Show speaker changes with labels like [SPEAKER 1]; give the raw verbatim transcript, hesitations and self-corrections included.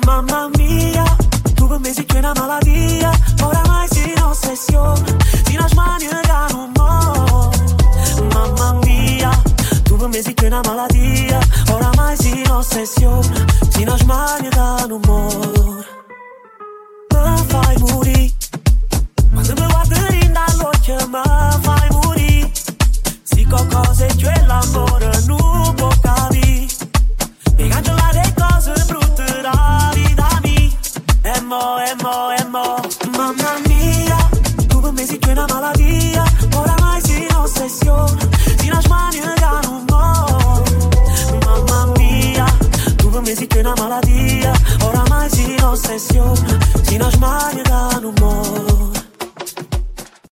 [SPEAKER 1] Mamma mia, tu per me sei che una malattia, oramai sei un'ossessione, si una smania non mo. Mamma mia, tu per me sei che una malattia, oramai sei un'ossessione, si una smania non mo. Mi fai morire, quando mi guardi in dall'occhio mi fai morire, si qualcosa è che l'amore non può capire, mi cancellare le cose brutte da vita mia, e mo, e mo, e mo. Mamma mia, tu per me sei che una malattia, oramai sei un'ossessione, si una smania che non mo. Mamma mia, tu per me sei che una malattia, oramai sei un'ossessione,